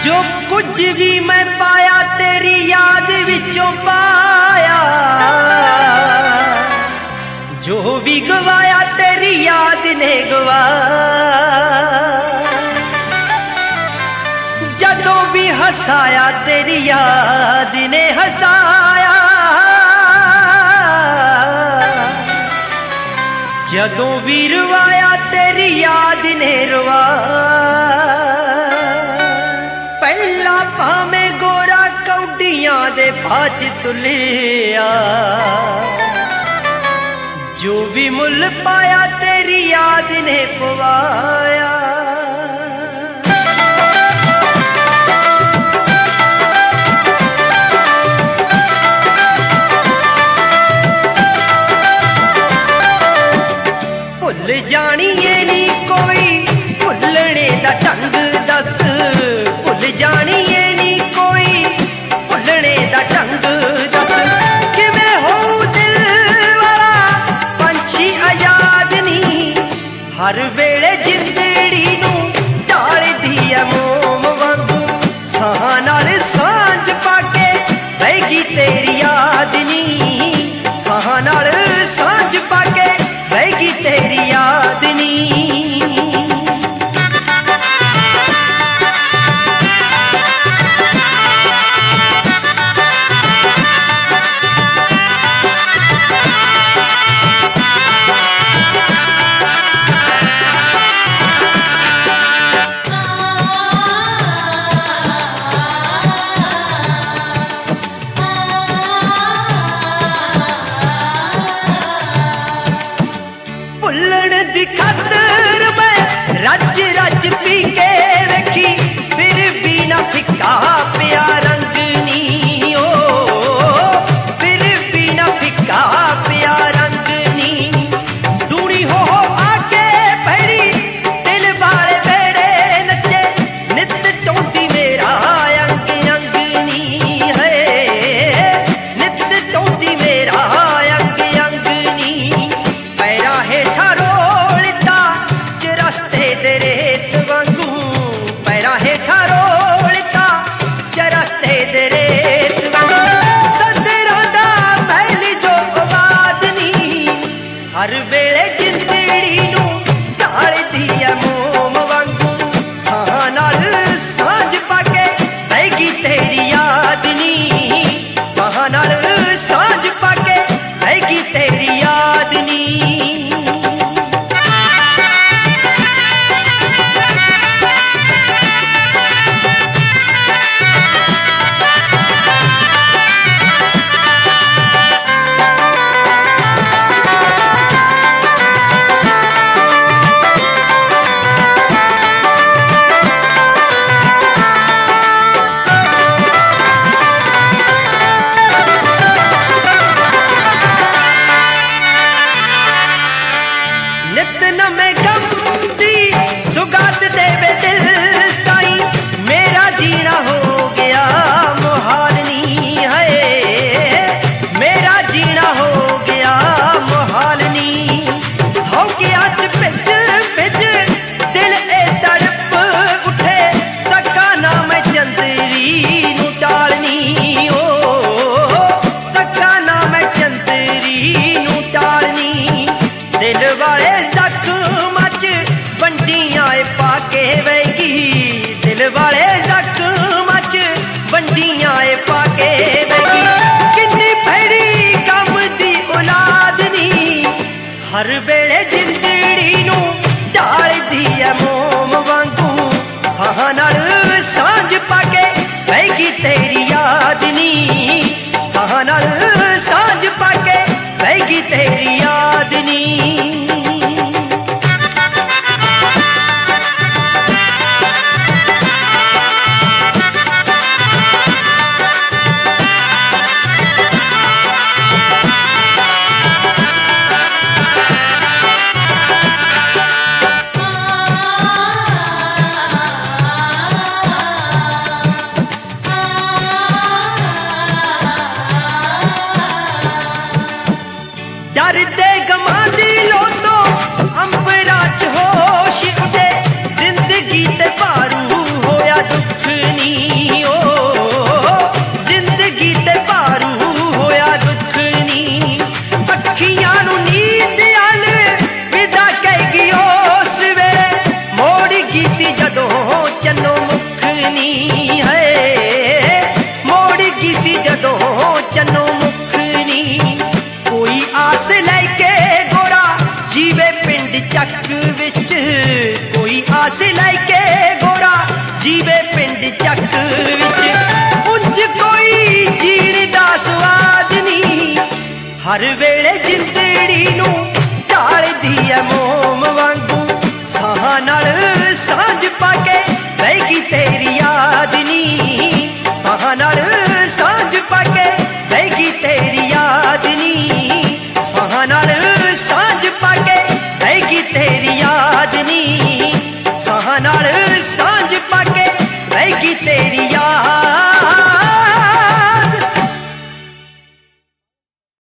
जो कुछ भी मैं पाया तेरी याद विचों पाया, जो भी गवाया तेरी याद ने गवाया, जदों भी हसाया तेरी याद ने हसाया, जदों भी रवाया तेरी याद ने रवाया। पहला भावें गोरा कौडियां दे भाच तुलिया, जो भी मुल पाया तेरी याद ने पवाया। भुल जानी ये नी कोई भुलने दा ढंग दस, भुल जानी ये नी कोई भुलने दा ढंग दस। किवें हो दिल वाला पंछी आजाद नी, हर वेले जिंदड़ी नूं ढालदी ऐ मोम वांगू, साहां नाल सांझ पाके बहगी तेरी याद नी, साहां नाल सांझ पाके बहगी तेरी याद नी। भुलण दी खातर मैं रज रज पी के रखी, फिर भी ना फिका पिया रंग नी, ओ फिर भी ना फिका पिया रंग नी। दूनी हो आके भैड़ी दिल वाले बेड़े नचे, नित चौंदी मेरा अंग अंग नी है, नित चौंदी मेरा अंग अंग नी। पैरा हेठा रोलता चरस्ते दे रेत वांगू, पैरा हेठा रोलता चरस्ते दे रेत वांगू। सदरां दा महल जो आबाद नी, हर वेले जिंदड़ी नूं ढालदी ऐ मोम वांगू, साहां नाल सांझ पाके बहगी तेरी याद नी, साहां नाल सांझ पाके बहगी तेरी याद नी। नित नमे गम दी सुगात देवे दिल ताई, मेरा जीना हो गया मुहाल नी है, मेरा जीना हो गया मुहाल नी। हो गया च पिच पिच दिल ए तड़प उठे, सका ना मैं चंदरी नूं टालनी, ओ सका ना मैं चंदरी नूं टालनी। दिल वाले जख्मां च बंडियां पाके वेगी, दिल वाले जख्मां च बंडियां पाके वेगी। किन्नी भैड़ी कम दी औलाद नी, हर वेले जिंदड़ी नूं ढालदी ऐ मोम वांगू, साहां नाल सांझ पाके बहगी तेरी याद नी, साहां नाल सांझ पाके बहगी तेरी याद नी। डर दे गमा दी ਫਾਸ ਲੈ ਕੇ ਗੋਰਾ ਜੀਵੇ ਪਿੰਡ ਚੱਕ ਵਿੱਚ ਉਂਝ ਕੋਈ ਜੀਣ ਦਾ ਸਵਾਦ ਨਹੀਂ ਹਰ ਵੇ